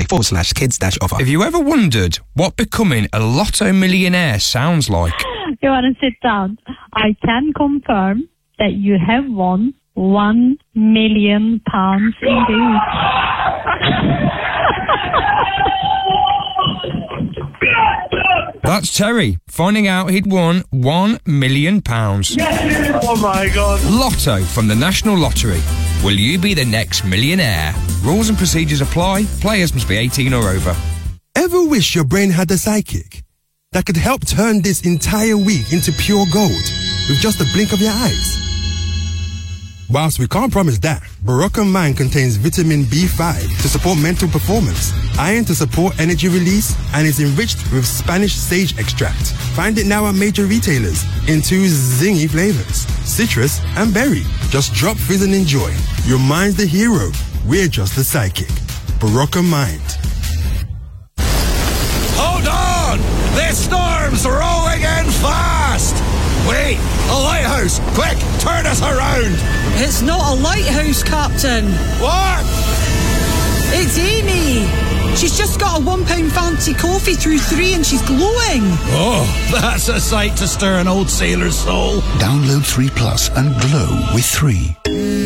lotto.co.uk/kids-offer. Have you ever wondered what becoming a lotto millionaire sounds like? You want to sit down? I can confirm that you have won £1 million indeed. That's Terry, finding out he'd won £1 million. Oh my God. Lotto from the National Lottery. Will you be the next millionaire? Rules and procedures apply. Players must be 18 or over. Ever wish your brain had a sidekick that could help turn this entire week into pure gold with just a blink of your eyes? Whilst we can't promise that, Barocca Mind contains vitamin B5 to support mental performance, iron to support energy release, and is enriched with Spanish sage extract. Find it now at major retailers in 2 zingy flavors, citrus and berry. Just drop, fizz and enjoy. Your mind's the hero. We're just the sidekick. Barocca Mind. Hold on! This storm's rolling in fast! Wait, a lighthouse! Quick, turn us around! It's not a lighthouse, Captain. What? It's Amy. She's just got a £1 fancy coffee through 3 and she's glowing. Oh, that's a sight to stir an old sailor's soul. Download 3 Plus and glow with 3.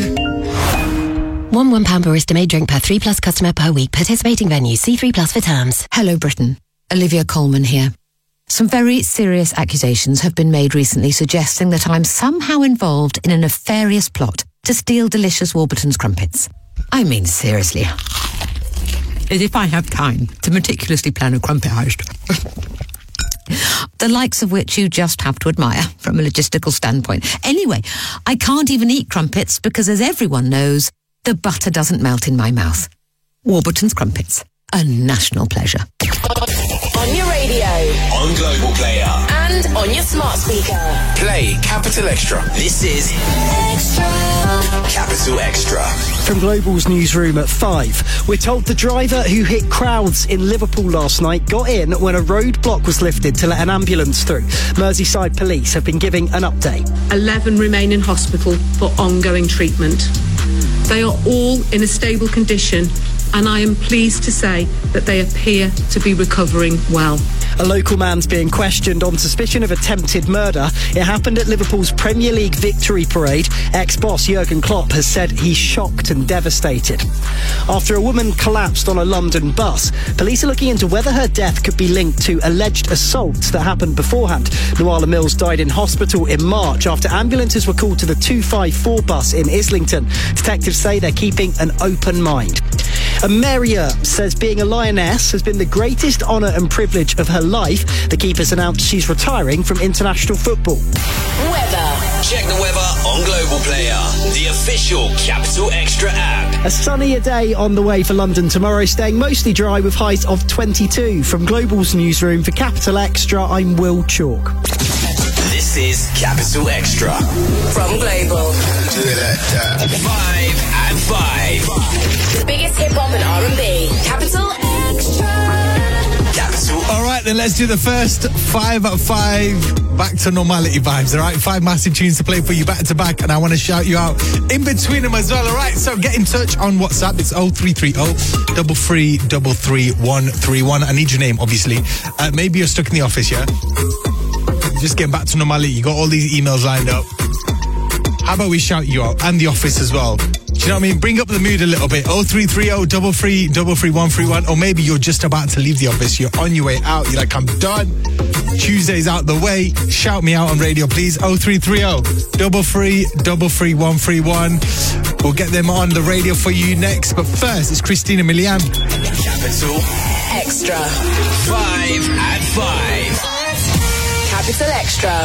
One £1 barista made drink per 3 Plus customer per week. Participating venues. See 3 Plus for terms. Hello, Britain. Olivia Colman here. Some very serious accusations have been made recently suggesting that I'm somehow involved in a nefarious plot to steal delicious Warburton's crumpets. I mean, seriously. As if I have time to meticulously plan a crumpet heist. The likes of which you just have to admire from a logistical standpoint. Anyway, I can't even eat crumpets because, as everyone knows, the butter doesn't melt in my mouth. Warburton's crumpets. A national pleasure. On your radio, on Global Player, and on your smart speaker. Play Capital Extra. This is Extra. Capital Extra. From Global's newsroom at 5, we're told the driver who hit crowds in Liverpool last night got in when a roadblock was lifted to let an ambulance through. Merseyside police have been giving an update. 11 remain in hospital for ongoing treatment. They are all in a stable condition, and I am pleased to say that they appear to be recovering well. A local man's being questioned on suspicion of attempted murder. It happened at Liverpool's Premier League victory parade. Ex-boss Jurgen Klopp has said he's shocked and devastated. After a woman collapsed on a London bus, police are looking into whether her death could be linked to alleged assaults that happened beforehand. Nuala Mills died in hospital in March after ambulances were called to the 254 bus in Islington. Detectives say they're keeping an open mind. And Maria says being a lioness has been the greatest honour and privilege of her life. The keeper's announced she's retiring from international football. Weather. Check the weather on Global Player, the official Capital Extra app. A sunnier day on the way for London tomorrow, staying mostly dry with highs of 22. From Global's newsroom for Capital Extra, I'm Will Chalk. This is Capital Extra. From Global. 5 at 5. The biggest hip-hop and R&B. Capital Extra. Capital. All right, then let's do the first 5 at 5 back to normality vibes. All right, 5 massive tunes to play for you back to back, and I want to shout you out in between them as well. All right, so get in touch on WhatsApp. It's 0330 33 131. I need your name, obviously. Maybe you're stuck in the office, yeah? Just getting back to normality. You got all these emails lined up. How about we shout you out, and the office as well? Do you know what I mean? Bring up the mood a little bit. 0330 33 131. Or maybe you're just about to leave the office. You're on your way out. You're like, I'm done. Tuesday's out the way. Shout me out on radio, please. 0330 33 131. We'll get them on the radio for you next. But first, it's Christina Milian. Capital Extra. 5 at 5. Capital Extra.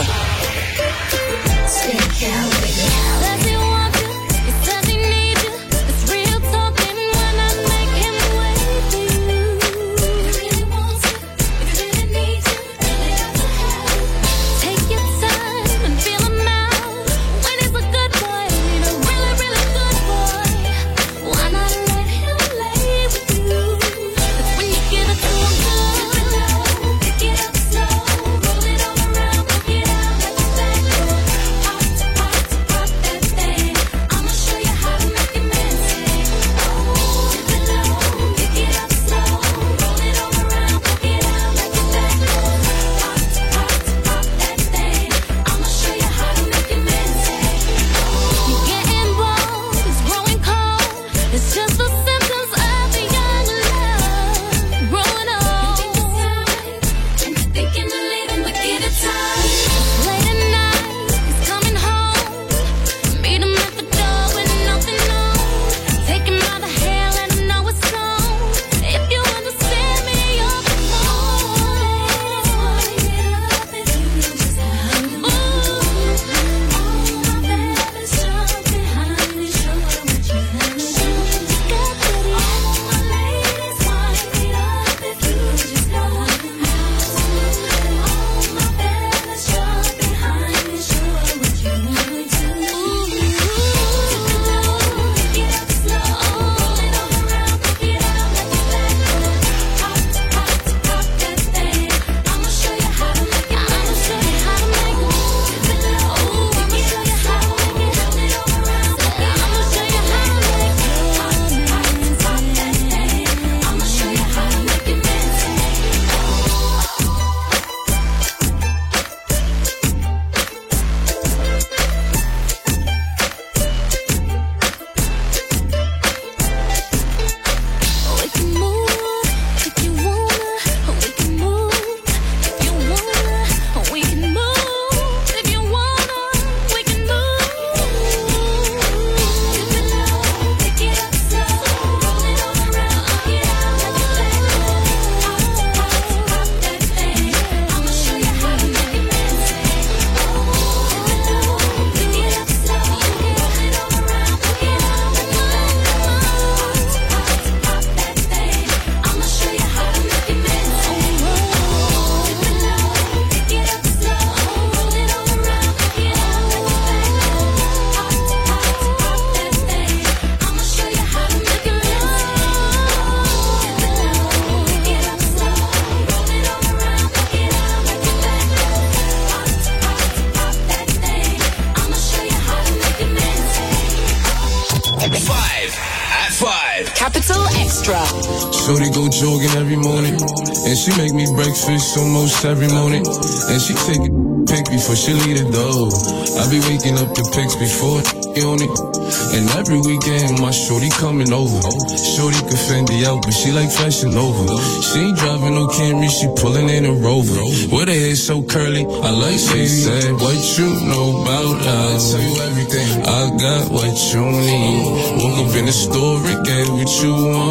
Shorty go jogging every morning, and she make me breakfast almost every morning. And she take a pic before she leave the door. I be waking up the pics before on it. And every weekend my shorty coming over. Shorty can Fendi out, but she like Fashion Nova. She ain't driving no Camry, she pulling in a Rover. With her hair so curly, I like she said, what you know about us? I tell you everything, I got what you need. Woke up in the store and get what you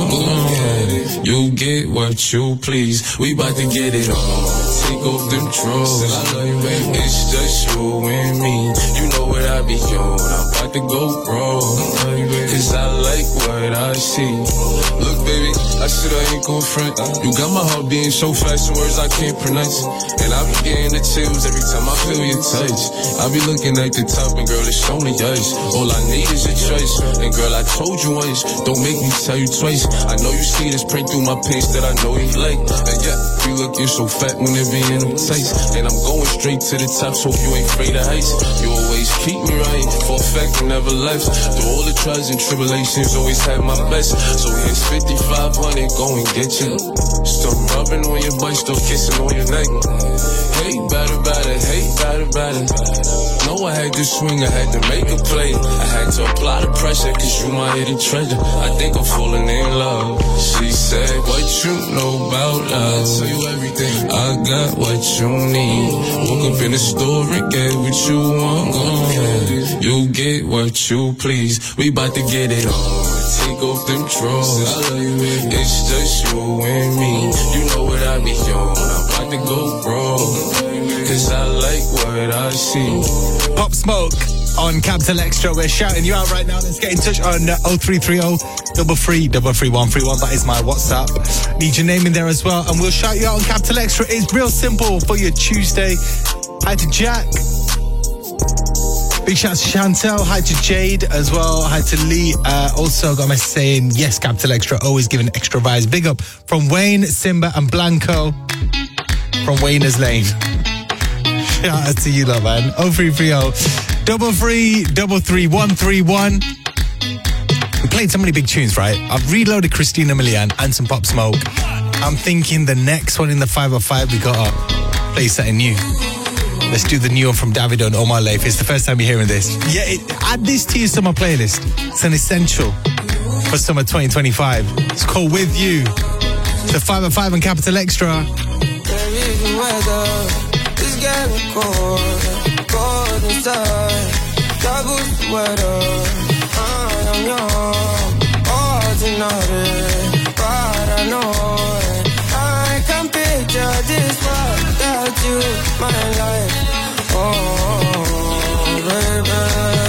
want. You get what you please. We bout to get it on. Take off them drawers. It's just you and me. You know what I be on. I'm about to go wrong. Cause I like what I see. Look, baby, I said I ain't gon' front. You got my heart beating so fast, some words I can't pronounce. And I be getting the chills every time I feel your touch. I be looking at the top and girl, it's only us. All I need is your choice. And girl, I told you once, don't make me tell you twice. I know you see this print through my pants that I know you like. And yeah, you looking so fat when it be in them tights. And I'm going straight to the top, so you ain't afraid of heights. You always keep me right, for a fact I never left. Through all the trials and tribulations, always had my best. So here's 5,500, go and get you. Stop rubbing on your butt, stop kissing on your neck. Hey, better, hey, better. No, I had to swing, I had to make a play. I had to apply the pressure, cause you my hidden treasure. I think I'm falling in love. She said, what you know about us? I tell you everything, I got what you need. Woke up in the store and get what you want. You get what you please. We bout to get it on. Take off them drawers. It's just you and me. You know what I be on. I'm about to go wrong. Cause I like what I see. Pop Smoke on Capital Extra. We're shouting you out right now. Let's get in touch on 0330 333 131. That is my WhatsApp. Need your name in there as well, and we'll shout you out on Capital Extra. It's real simple for your Tuesday. Hi to Jack. Big shout to Chantel. Hi to Jade as well. Hi to Lee. Also got a message saying, yes, Capital Extra, always giving extra vibes. Big up from Wayne, Simba and Blanco from Wayner's Lane. Shout out to you lot, man. 0330 333 131. We played so many big tunes, right? I've reloaded Christina Milian and some Pop Smoke. I'm thinking the next one in the 505, we gotta play something new. Let's do the new one from Davido and Omar Leif. It's the first time you're hearing this. Yeah, add this to your summer playlist. It's an essential for summer 2025. It's called With You. The 505 and Capital Extra. It's getting cold inside. Double sweater, I am young, ordinary, paranoid. I can picture this world without you, my life. Oh, baby.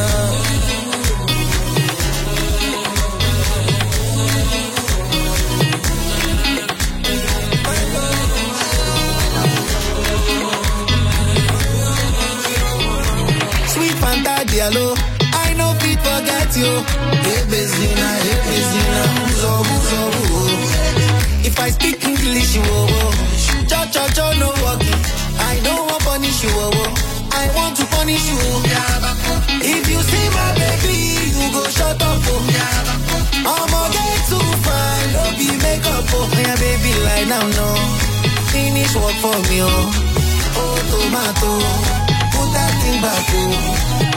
Diallo, I know fit forget you. Hey Bezina, if I speak English, cho no walking. I don't want punish you, I want to punish you. If you see my baby, you go shut up. I'ma get too fine, don't be makeup. Yeah, baby, lie down, no. Finish work for me, oh tomato, put that thing back, oh.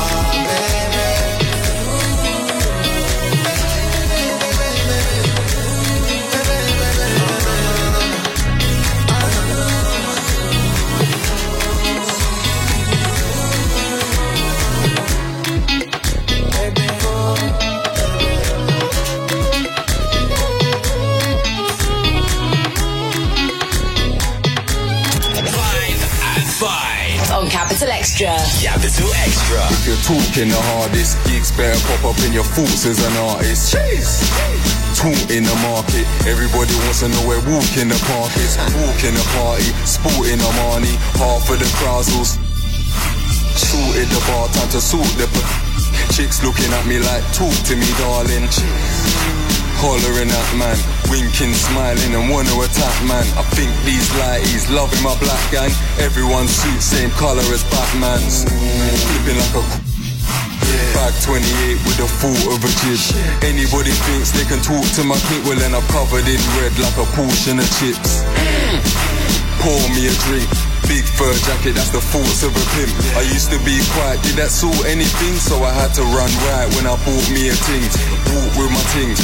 On Capital Extra. Capital Extra. If you're talking the hardest, gigs better pop up in your thoughts as an artist. Jeez. Talk in the market, everybody wants to know where walk in the park is. Walk in the party, sporting Armani, half of the crowds all sorted the bar, time to sort the chicks looking at me like, talk to me darling. Hollering at man, winking, smiling and wanna attack man. I think these lighties loving my black gang. Everyone's suit same colour as Batman's. Flipping like a Bag 28 with the thought of a jib. Anybody thinks they can talk to my kid, well then I'm covered in red like a portion of chips. Pour me a drink. Big fur jacket, that's the thoughts of a pimp. I used to be quiet, did that sort anything? So I had to run right when I bought me a ting. Walk with my ting.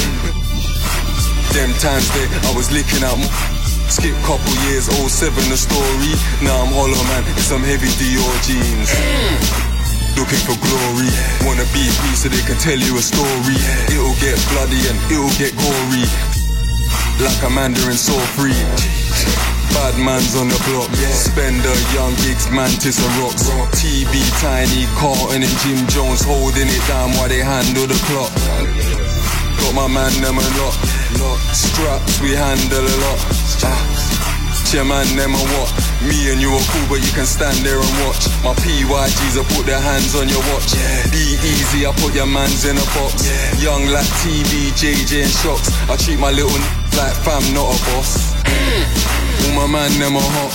Them times there, I was licking out skip couple years, 07 the story. Now I'm hollow man, in some heavy Dior jeans. Looking for glory, wanna be free so they can tell you a story. It'll get bloody and it'll get gory, like a Mandarin saw free. Bad man's on the block, Spender, Young Gigs, Mantis and Rocks. TB, Tiny, Carlton and Jim Jones holding it down while they handle the clock. Got my man them a lot, straps we handle a lot. Your man them a what? Me and you are cool but you can stand there and watch. My PYGs I put their hands on your watch. Be easy, I put your mans in a box. Young like TB, JJ and Shocks. I treat my little like fam, not a boss. All my man them a hot,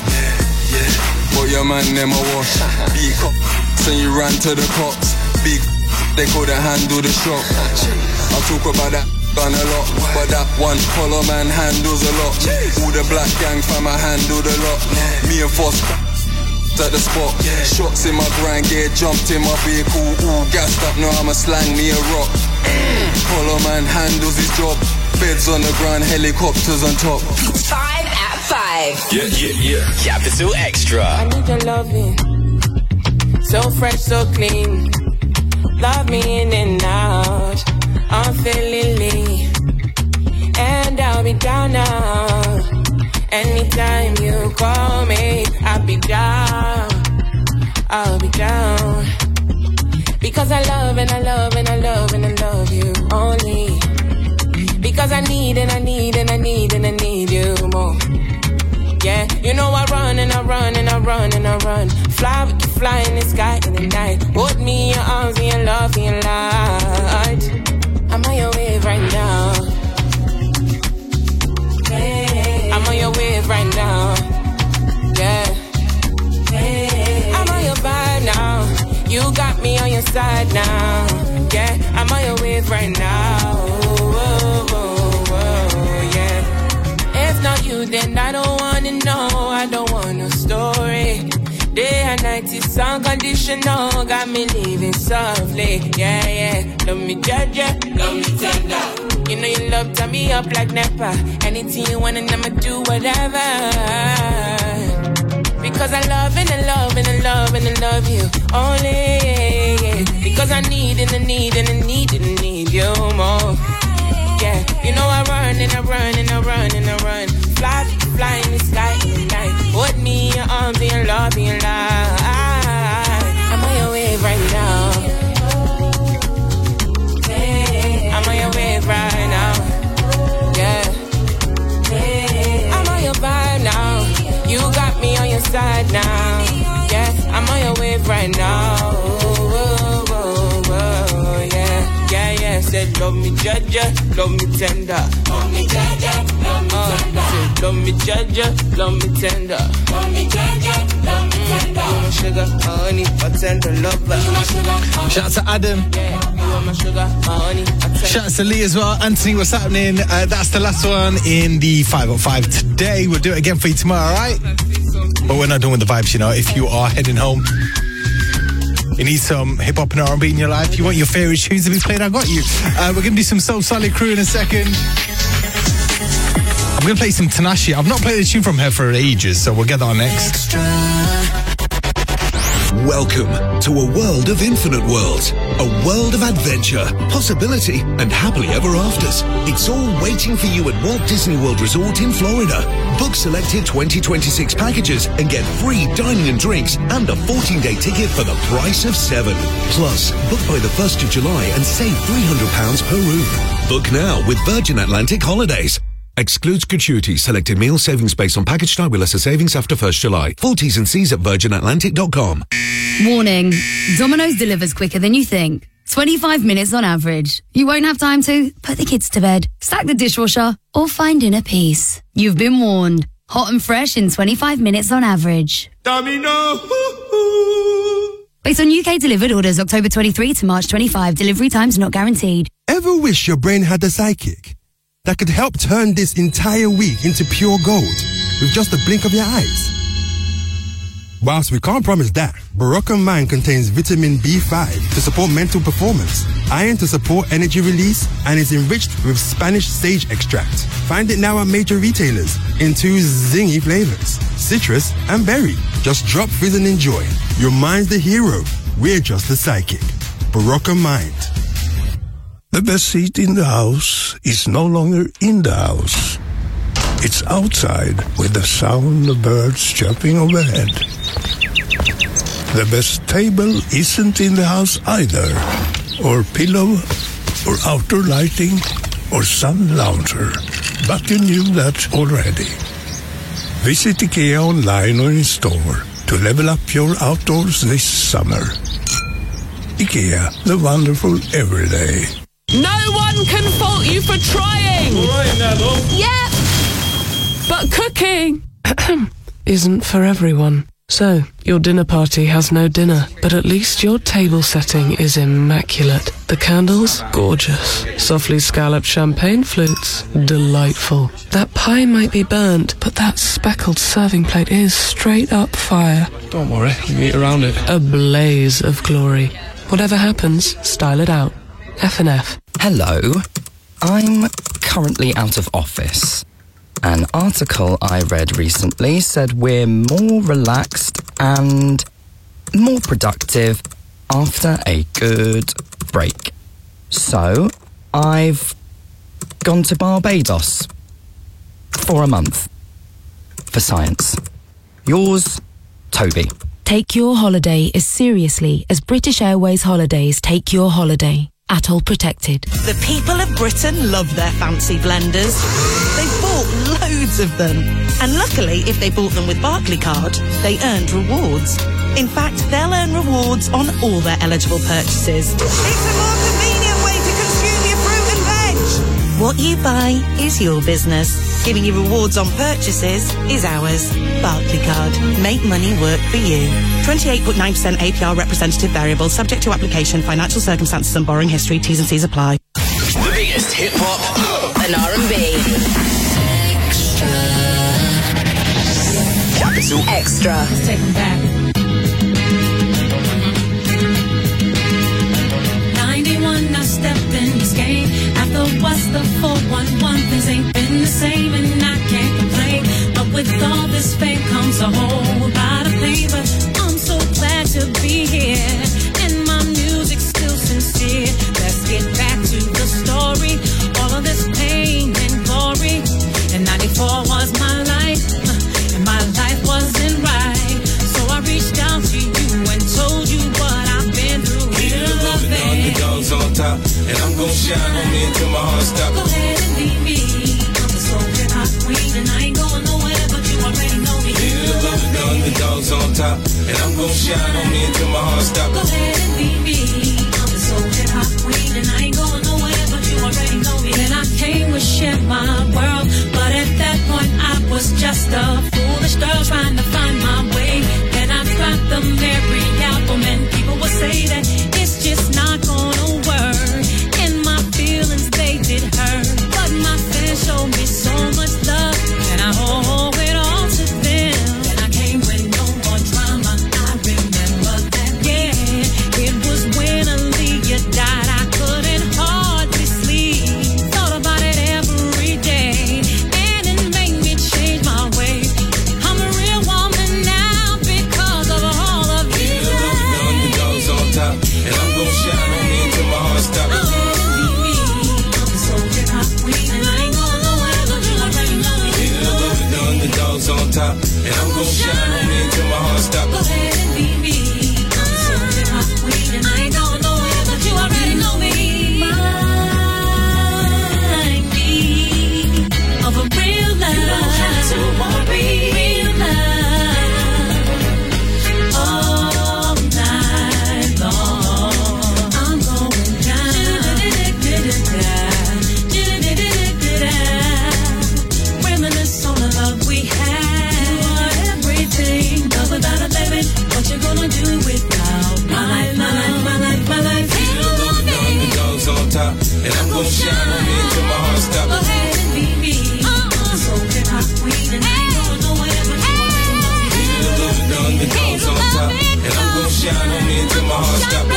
but your man them a wash. Big cops and you ran to the cops. Big they couldn't handle the shock. I talk about that done a lot, but that one collar man handles a lot. All the black gang fam I handled a lot. Me and Foss at the spot. Shots in my grind gear, jumped in my vehicle, all gassed up. Now I'ma slang me a rock. Collar man handles his job. Beds on the ground, helicopters on top. 5 at 5. Yeah. Capital Extra. I need your loving. So fresh, so clean. Love me in and out. Unfailingly. And I'll be down now. Anytime you call me, I'll be down. I'll be down. Because I love and I love and I love and I love you only. Because I need and I need and I need and I need you more. Yeah, you know I run and I run and I run and I run. Fly, we can fly in the sky in the night. Hold me in your arms and your love and your light. I'm on your wave right now. I'm on your wave right now. Yeah. I'm on your vibe now. You got me on your side now. Yeah, I'm on your wave right now. Yeah. If not you, then I don't wanna know. I don't want no story. Day and night is unconditional. Got me living softly. Yeah. Love me judge, love me tender. You know you love tie me up like Nepa. Anything you want and I'ma do whatever. Because I love and I love and I love and I love you only. Because I need and I need and I need and I need you more. Yeah, you know I run and I run and I run and I run. Fly in the sky in the night. Hold me in your arms and your love and your light. I'm on your wave right now. I'm on your wave right now. Yeah. I'm on your vibe now. You got me on your side now. Yeah, I'm on your wave right now. Yeah. Said love me judge, love me tender. Love me judge, love me tender. Said love me judge, love me tender. Love me judge, love me tender. You my sugar, my honey, my tender lover. Shout out to Adam. Yeah, you are my sugar, my honey, my tender. Shout out to Lee as well. Anthony, what's happening? That's the last one in the 505 today. We'll do it again for you tomorrow, alright? But we're not done with the vibes, you know. If you are heading home, you need some hip-hop and R&B in your life, you want your favourite tunes to be played, I got you. We're going to do some Soul Solid Crew in a second. I'm going to play some Tinashe. I've not played a tune from her for ages, so we'll get that on next. Welcome to a world of infinite worlds, a world of adventure, possibility, and happily ever afters. It's all waiting for you at Walt Disney World Resort in Florida. Book selected 2026 packages and get free dining and drinks and a 14-day ticket for the price of 7. Plus, book by the 1st of July and save £300 per room. Book now with Virgin Atlantic Holidays. Excludes gratuity. Selected meal savings based on package type with lesser savings after 1st July. Full T's and C's at virginatlantic.com. Warning. Domino's delivers quicker than you think. 25 minutes on average. You won't have time to put the kids to bed, stack the dishwasher, or find inner peace. You've been warned. Hot and fresh in 25 minutes on average. Domino. Based on UK delivered orders October 23 to March 25. Delivery times not guaranteed. Ever wish your brain had a sidekick that could help turn this entire week into pure gold with just a blink of your eyes? Whilst we can't promise that, Barocca Mind contains vitamin B5 to support mental performance, iron to support energy release, and is enriched with Spanish sage extract. Find it now at major retailers in 2 zingy flavors, citrus and berry. Just drop, fizz and enjoy. Your mind's the hero. We're just the sidekick. Barocca Mind. The best seat in the house is no longer in the house. It's outside with the sound of birds chirping overhead. The best table isn't in the house either, or pillow, or outdoor lighting, or sun lounger. But you knew that already. Visit IKEA online or in store to level up your outdoors this summer. IKEA, the wonderful everyday. No one can fault you for trying. All right, Nano. Yep. But cooking isn't for everyone. So, your dinner party has no dinner, but at least your table setting is immaculate. The candles, gorgeous. Softly scalloped champagne flutes, delightful. That pie might be burnt, but that speckled serving plate is straight up fire. Don't worry, we can eat around it. A blaze of glory. Whatever happens, style it out. F&F. Hello. I'm currently out of office. An article I read recently said we're more relaxed and more productive after a good break. So, I've gone to Barbados for a month for science. Yours, Toby. Take your holiday as seriously as British Airways Holidays take your holiday. Atoll protected. The people of Britain love their fancy blenders. They've bought loads of them. And luckily, if they bought them with Barclaycard, they earned rewards. In fact, they'll earn rewards on all their eligible purchases. It's a more convenient way to consume your fruit and veg. What you buy is your business. Giving you rewards on purchases is ours. Barclaycard. Make money work for you. 28.9% APR representative variable, subject to application, financial circumstances and borrowing history. T's and C's apply. The biggest hip-hop and R&B. Capital Extra. Let's take them back. 91, I stepped in this game. After what's the 411, things ain't been the same and I can't complain. But with all this fame comes a whole lot of pain. But I'm so glad to be here, and my music's still sincere. Let's get back to the story. All of this pain and glory. And 94 was my life, and my life wasn't right. So I reached out to you and told you what I've been through. We're loving. Underdogs on top, and I'm gon' shine on me until my heart stops. Go ahead and be me. I'm the soul hip-hop queen, and I ain't going nowhere, but you already know me. We're loving the underdogs on top, and I'm gon' shine on me until my heart stops. Go ahead and be me. I'm the soul hip-hop queen, and I ain't going nowhere, but you already know me. And I came to share my world, but at that point I was just a foolish girl trying to find my way. And I dropped the Mary album, and people would say that it's just not gonna work. And my feelings, they did hurt, but my fans showed me so much love, and I owe it all to them. And I came with no more drama. I remember that, yeah. It was when Aaliyah died. I couldn't hardly sleep. Thought about it every day, and it made me change my way. I'm a real woman now because of all of you. The underdogs on top, and I'm gon' shine on me until my heart stops. Underdogs on top, and I'm gon' shine on me until my heart stops. Go ahead and be me. I'm the soul hip-hop queen, and I ain't going nowhere, but you already know me. Remind me of a real love. You don't have to worry. Real love. All night long. I'm going down. Reminisce on the love we had. You are everything, love without a limit. weed and I ain't going nowhere, but you already know me. Baby, look over the underdogs on top, and I'm gon' shine on me until my heart stops.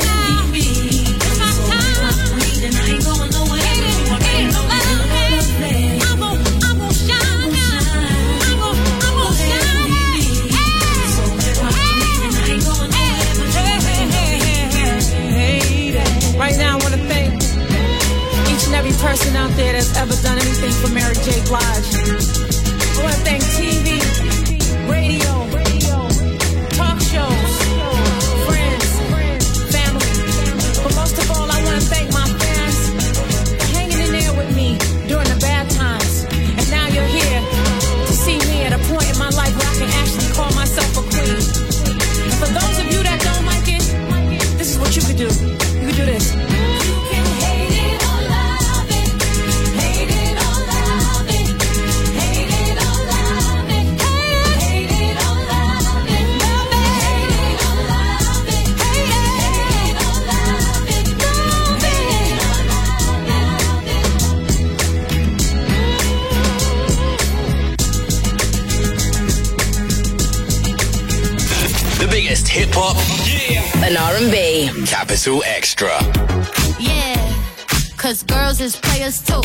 And I ain't going nowhere, but you already know me. I'm gon' shine. I'm gon' shine. So and I ain't going nowhere, but you already know me. Right now, I want to thank each and every person out there that's ever done anything for Mary J. Blige. I want to thank TV, radio, talk shows, friends, family. But most of all, I want to thank my fans for hanging in there with me during the bad times. And now you're here to see me at a point in my life where I can actually call myself a queen. And for those of you that don't like it, this is what you could do. You could do this. Biggest hip hop and R&B. Capital Extra. Yeah, cause girls is players too.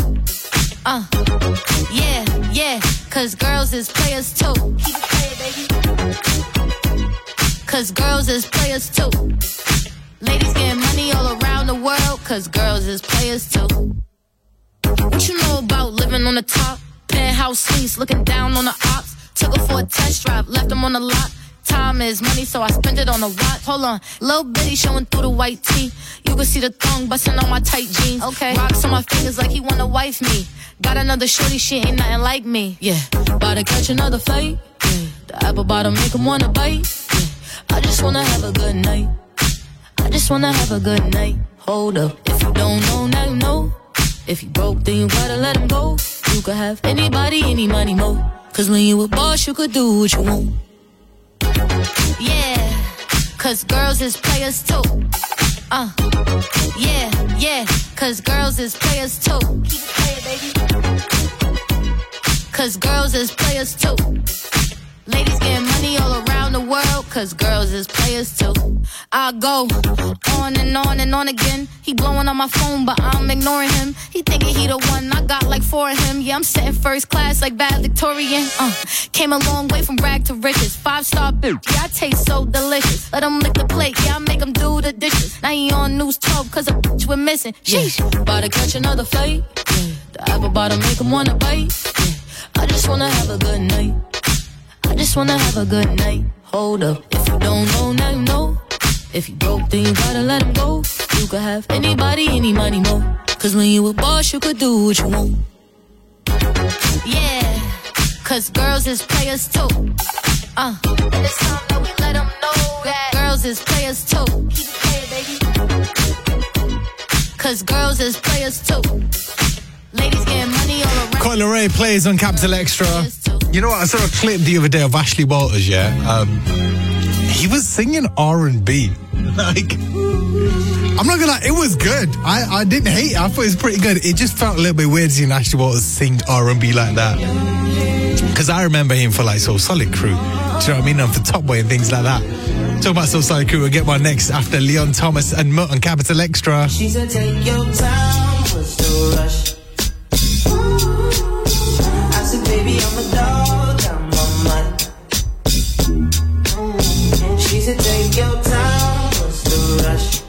Yeah, cause girls is players too. Keep it playing, baby. Cause girls is players too. Ladies getting money all around the world, cause girls is players too. What you know about living on the top? Penthouse suites, looking down on the ops. Took her for a test drive, left them on the lot. Time is money, so I spend it on a watch. Hold on, little bitty showing through the white tee. You can see the thong busting on my tight jeans. Okay, rocks on my fingers like he wanna wife me. Got another shorty, she ain't nothing like me. Yeah, about to catch another flight. Yeah, the apple bottom make him wanna bite. Yeah, I just wanna have a good night. I just wanna have a good night. Hold up, if you don't know, now you know. If you broke, then you gotta let him go. You could have anybody, any money, mo. Cause when you a boss, you could do what you want. Yeah, cause girls is players too. Yeah, cause girls is players too. Keep it playing, baby. Cause girls is players too. Ladies getting money all around the world, cause girls is players too. I go on and on and on again. He blowing on my phone, but I'm ignoring him. He thinking he the one, I got like 4 of him. Yeah, I'm sitting first class like bad Victorian. Came a long way from rag to riches. 5-star bitch, yeah, I taste so delicious. Let him lick the plate, yeah, I make him do the dishes. Now he on News 12, cause a bitch we're missing. Sheesh, about to catch another flight. Yeah, the apple bottom make him wanna bite. Yeah, I just wanna have a good night. I just wanna have a good night. Hold up, if you don't know, now you know. If you broke, then you gotta let him go. You could have anybody, any money, mo. Cause when you a boss, you could do what you want. Yeah, cause girls is players too. And it's time that we let them know that girls is players too. Keep it playing, baby. Cause girls is players too. Ladies getting money all around. Coil Ray plays on Capital Extra. You know what? I saw a clip the other day of Ashley Walters, yeah? He was singing R&B. Like, I'm not gonna lie, it was good. I didn't hate it. I thought it was pretty good. It just felt a little bit weird seeing Ashley Walters sing R&B like that. Because I remember him for like So Solid Crew. Do you know what I mean? And for Top Boy and things like that. Talking about So Solid Crew, we'll get one next after Leon Thomas and Mutt on Capital Extra. She said, take your time, what's the rush? I said, baby, I'm a dog, I'm on mine. She said, take your time, what's the rush?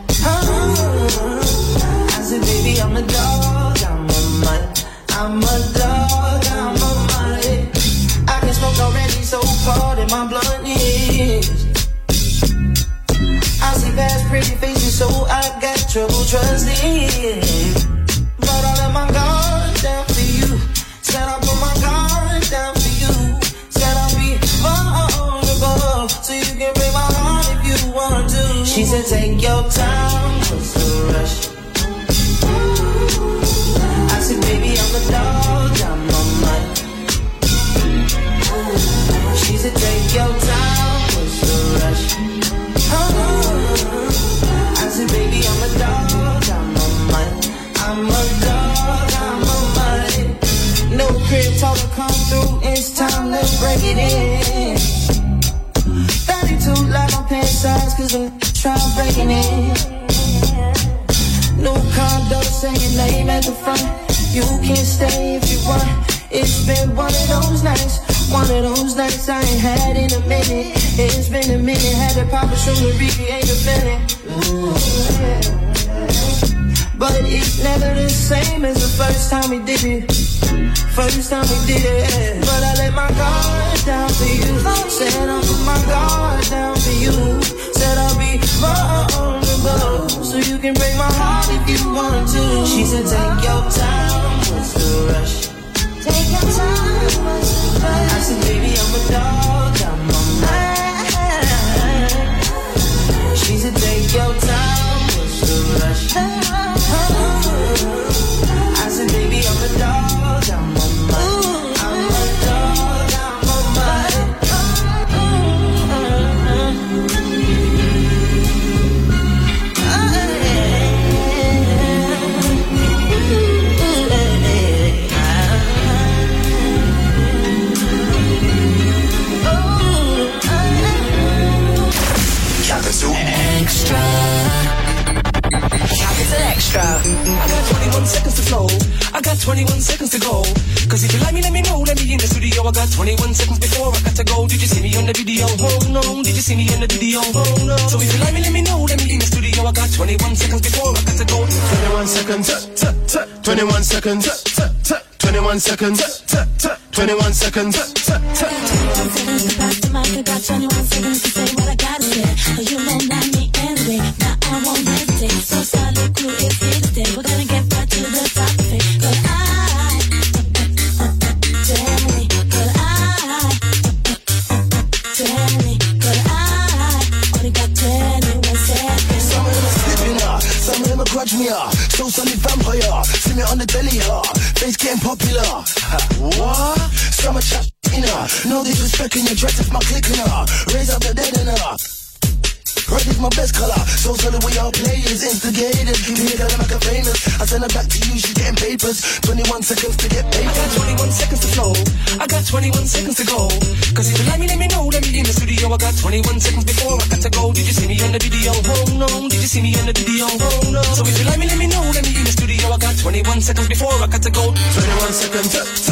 I said, baby, I'm a dog, I'm on mine. I'm a dog, I'm on mine. I can smoke already, so cold in my blunt is. I see past pretty faces, so I got trouble trusting. But I let my guard down for you. Said I put my guard down for you. Said I'll be vulnerable, so you can break my heart if you want to. She said, take your time, what's the rush? I said, baby, I'm a dog, I'm on mine. She said, take your time, what's the rush? I said, baby, I'm a dog, I'm on mine. I'm a dog, I'm on mine. No crib told her come through, it's time to break it in. 32 like my pants size, cause I'm trying breaking it. New condo, say your name at the front. You can stay if you want. It's been one of those nights I ain't had in a minute. It's been a minute, had to pop a sugar, recreate a feeling. But it's never the same as the first time we did it. But I let my guard down for you. Said I'll put my guard down for you. Said I'll be vulnerable, so you can break my heart if you want to. She said take your time, what's the rush? Take your time, what's the rush? I said baby I'm a dog, I'm on mine. She said take your time, what's the rush? I said baby I'm a dog, I'm on mine. I'm a dog, I'm on mine. Capital Extra. Capital Extra. I got 21 seconds to flow. I got 21 seconds to go. Cause if you like me, let me know. Let me in the studio. I got 21 seconds before I got to go. Did you see me on the video? Oh no. Did you see me on the video? Oh no. So if you like me, let me know. Let me in the studio. I got 21 seconds before I got to go. 21 seconds. 21 seconds. 21 seconds. 21 seconds. 21 seconds to pass the mic. I got 21 seconds to say what I gotta say. You know not me anyway. Now I won't hesitate. So solid crew is here to stay. We're gonna get back to the top of it. But only got 21 seconds. Some of them are slipping up, some of them are grudge me up. So solid vampire, see me on the belly face getting popular. What? Some are chat in her. No disrespect in your dress if my clicking her. Raise up the dead in her. Red is my best color, so solid we all players, instigators. Give me a girl like a famous. I send her back to you, she's getting papers. 21 seconds to get paid. I got 21 seconds to flow. I got 21 seconds to go. Cause if you like me, let me know. Let me in the studio. I got 21 seconds before I got to go. Did you see me on the video? Oh no. Did you see me on the video? Oh no. So if you like me, let me know. Let me in the studio. I got 21 seconds before I got to go. 21 seconds.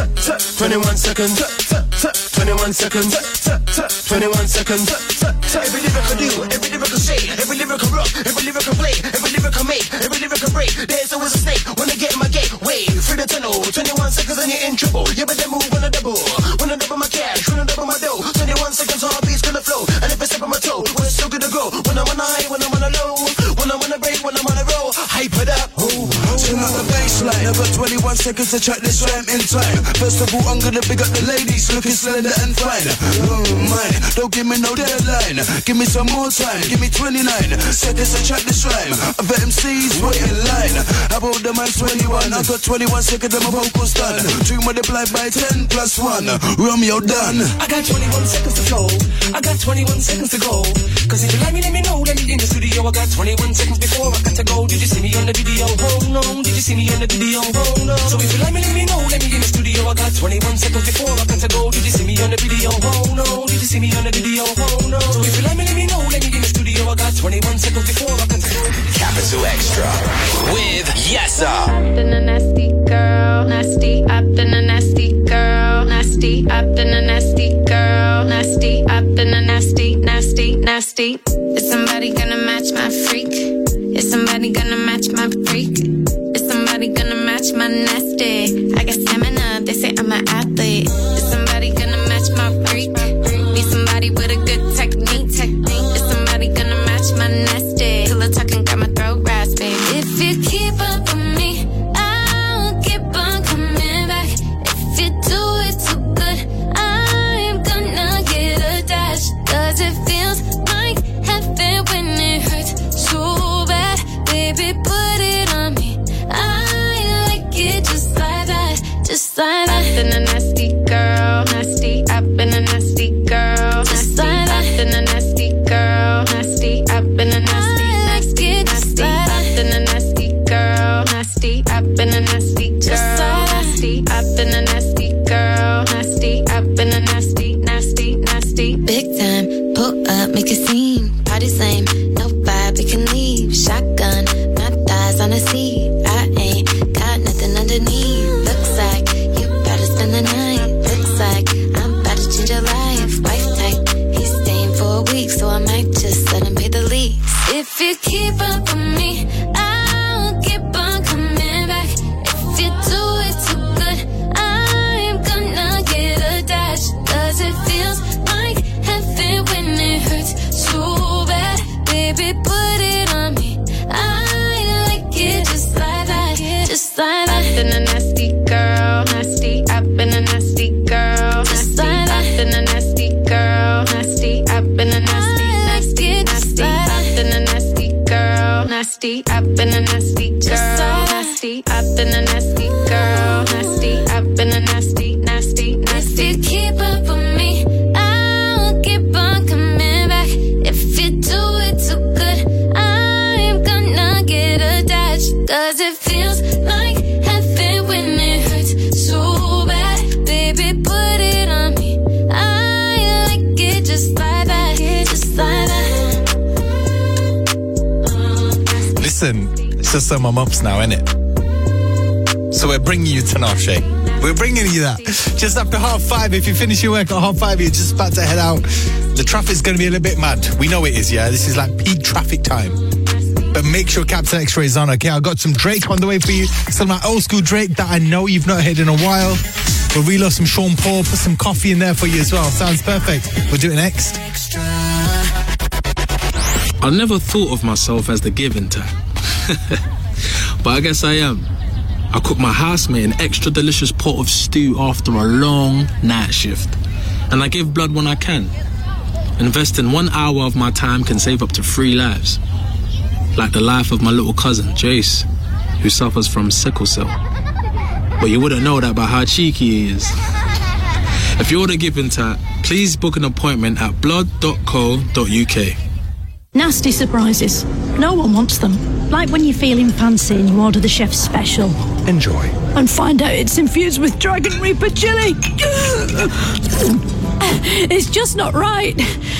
21 seconds. 21 seconds. 21 seconds. Every lyric I do, every lyric I say, every lyric I rock, every lyric I play, every lyric I make, every lyric I break. There's always a snake when I get in my gate. Wave through the tunnel, 21 seconds and you're in trouble. You better move when I double my cash, when I double my dough. 21 seconds, heartbeat's gonna flow. And if I step on my toe, well, it's still gonna go. When I'm on a high, when I'm on a low, when I'm on a break, when I'm on a roll, hype it up. Turn up the baseline. I've got 21 seconds to track this rhyme in time. First of all, I'm gonna big up the ladies, looking slender and fine. Mine, don't give me no deadline. Give me some more time, give me 29 seconds to track this rhyme. Other MCs wait in line. How about the man's 21? I got 21 seconds and my vocals done. 2 multiplied by 10 plus 1. Romeo done. I got 21 seconds to flow. I got 21 seconds to go. Cause if you like me, let me know. Let me in the studio. I got 21 seconds before I got to go. Did you see me on the video? Oh no. Did you see me on the video? Oh no. So if you like me, let me know. Let me in the studio. I got 21 seconds before I got to go. Did you see me on the video? Oh no. Did you see me on the video? Oh no. So if you like me, let me know. Let me in the studio. I got 21 seconds before I got to go. Capital Extra with Yessa. I've been a nasty girl, nasty. I've been a nasty girl, nasty. I've been a nasty girl, nasty. I've been a nasty, nasty, nasty. Is somebody gonna match my freak? Is somebody gonna match my freak? Is somebody gonna match my nasty? I got stamina, they say I'm an athlete. Is somebody gonna match my freak? Need somebody with a good technique. Is somebody gonna match my nasty? Pillow talking got my throat raspy. If you keep up with me, I'll keep on coming back. If you do it too good, I'm gonna get attached. Cause it feels like heaven when it hurts so bad. Baby, put it on me. I like it just like Baby, put it on me. I like it just like that, just like that. I've been a nasty girl, nasty. I've been a nasty girl, nasty. I've been a nasty girl, nasty. I've been a nasty, nasty, nasty. I've been a nasty girl, nasty. I've been a nasty girl, nasty. I've been a nasty girl, nasty. I've been a nasty, nasty, nasty. If you keep up with me, I'll keep on coming back. If you do it too good, I'm gonna get attached. Cause it feels like heaven when it hurts so bad. Baby, put it on me. I like it just like that, just like that. Listen, it's just on my mumps now, innit? So we're bringing you Tinashe. We're bringing you that. Just after 5:30, if you finish your work at 5:30, you're just about to head out. The traffic's going to be a little bit mad. We know it is, yeah? This is like peak traffic time. But make sure Capital Extra is on, okay? I've got some Drake on the way for you. Some of my old school Drake that I know you've not heard in a while. We'll reload some Sean Paul, put some coffee in there for you as well. Sounds perfect. We'll do it next. I never thought of myself as the giving type. But I guess I am. I cook my housemate an extra delicious pot of stew after a long night shift. And I give blood when I can. Investing 1 hour of my time can save up to 3 lives. Like the life of my little cousin, Jace, who suffers from sickle cell. But you wouldn't know that by how cheeky he is. If you're the giving type, please book an appointment at blood.co.uk. Nasty surprises. No one wants them. Like when you're feeling fancy and you order the chef's special. Enjoy. And find out it's infused with Dragon Reaper chili. It's just not right.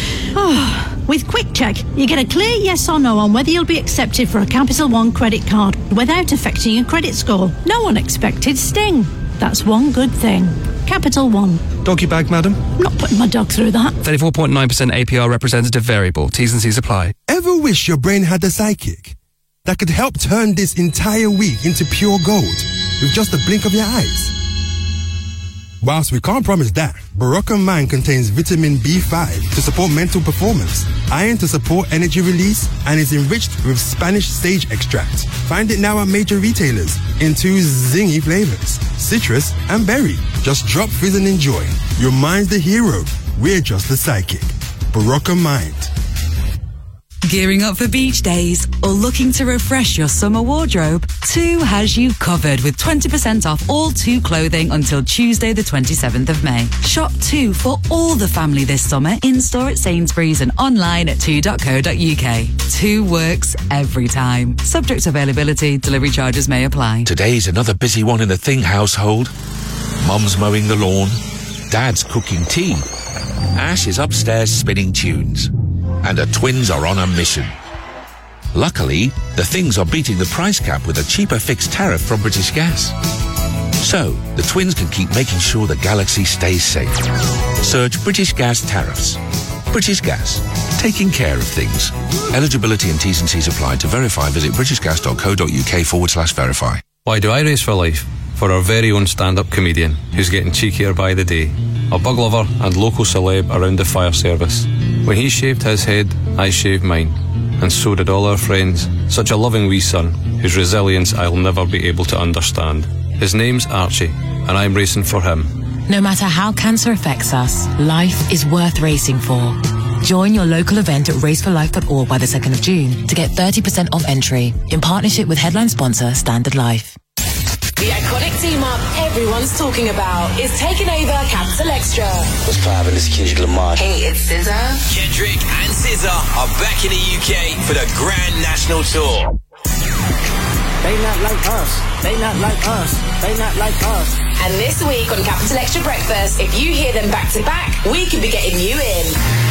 With Quick Check, you get a clear yes or no on whether you'll be accepted for a Capital One credit card without affecting your credit score. No unexpected sting. That's one good thing. Capital One. Doggy bag, madam? Not putting my dog through that. 34.9% APR representative variable. T's and C's apply. Ever wish your brain had a sidekick that could help turn this entire week into pure gold with just a blink of your eyes? Whilst we can't promise that, Barocca Mind contains vitamin B5 to support mental performance, iron to support energy release, and is enriched with Spanish sage extract. Find it now at major retailers in 2 zingy flavors, citrus and berry. Just drop, fizz and enjoy. Your mind's the hero. We're just the sidekick. Barocca Mind. Gearing up for beach days or looking to refresh your summer wardrobe? 2 has you covered with 20% off all 2 clothing until Tuesday the 27th of May. Shop 2 for all the family this summer in-store at Sainsbury's and online at 2.co.uk. 2 works every time. Subject to availability, delivery charges may apply. Today's another busy one in the Thing household. Mum's mowing the lawn. Dad's cooking tea. Ash is upstairs spinning tunes. And the twins are on a mission. Luckily, the Things are beating the price cap with a cheaper fixed tariff from British Gas. So, the twins can keep making sure the galaxy stays safe. Search British Gas tariffs. British Gas, taking care of things. Eligibility and T's and C's apply. To verify, visit britishgas.co.uk/verify. Why do I race for life? For our very own stand-up comedian, who's getting cheekier by the day. A bug lover and local celeb around the fire service. When he shaved his head, I shaved mine. And so did all our friends. Such a loving wee son, whose resilience I'll never be able to understand. His name's Archie, and I'm racing for him. No matter how cancer affects us, life is worth racing for. Join your local event at raceforlife.org by the 2nd of June to get 30% off entry in partnership with headline sponsor Standard Life. The iconic team-up everyone's talking about is taking over Capital Extra. What's poppin'? It's Kendrick Lamar. Hey, it's SZA. Kendrick and SZA are back in the UK for the Grand National Tour. They not like us. They not like us. They not like us. And this week on Capital Extra Breakfast, if you hear them back to back, we could be getting you in.